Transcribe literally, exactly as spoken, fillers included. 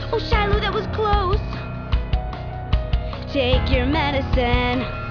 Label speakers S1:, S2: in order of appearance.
S1: Oh, Shiloh, that was close. Take your medicine.